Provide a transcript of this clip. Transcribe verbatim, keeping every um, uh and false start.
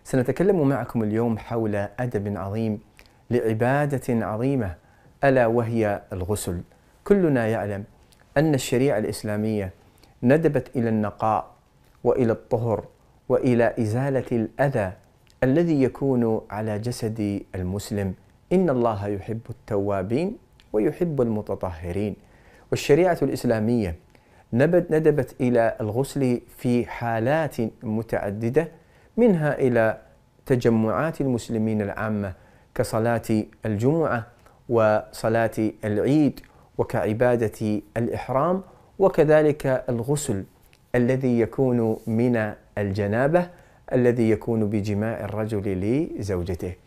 سنتكلم معكم اليوم حول أدب عظيم لعبادة عظيمة، ألا وهي الغسل. كلنا يعلم أن الشريعة الإسلامية ندبت إلى النقاء وإلى الطهر وإلى إزالة الأذى الذي يكون على جسد المسلم. إن الله يحب التوابين ويحب المتطهرين. والشريعة الإسلامية ندبت إلى الغسل في حالات متعددة، منها إلى تجمعات المسلمين العامة كصلاة الجمعة وصلاة العيد وكعبادة الإحرام، وكذلك الغسل الذي يكون من الجنابة الذي يكون بجماع الرجل لزوجته.